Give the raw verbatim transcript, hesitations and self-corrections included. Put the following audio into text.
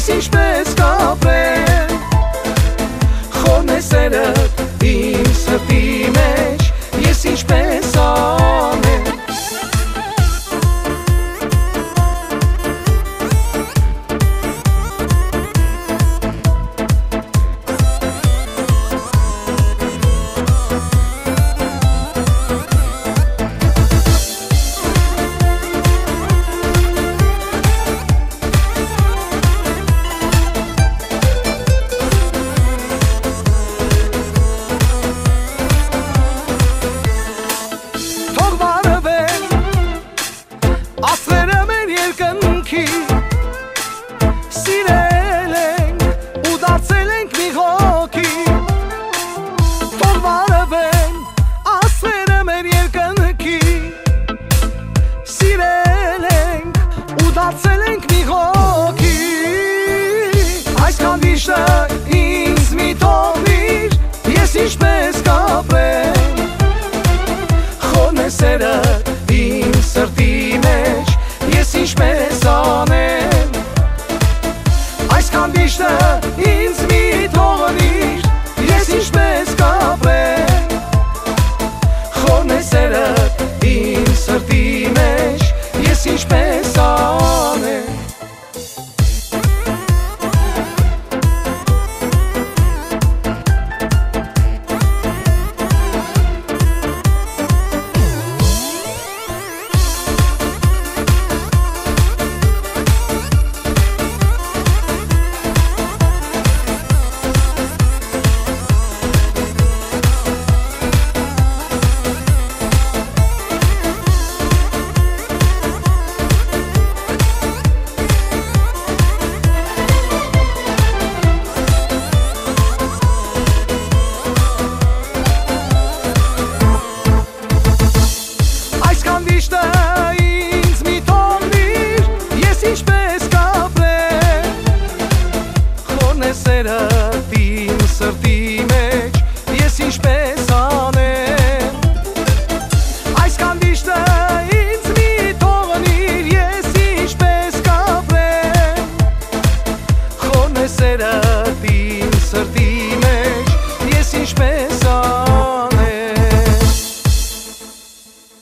ես ինչպես կապրեմ, խորն է սերդ իմ սրտի մեջ, ես ինչպես անեմ։ Ասերը մեր երկնքի, սիրել ենք ու դարձել ենք մի հոգի, թող վարվեն ասերը մեր երկնքի, սիրել ենք ու դարձել ենք մի հոգի, այսքան վիշտը ինձ մի թողնիր, ես ինչպես կապրեմ, խորն է սերդ իմ սրտի մեջ, ես ինչպես անեմ, այսքան վիշտը ինձ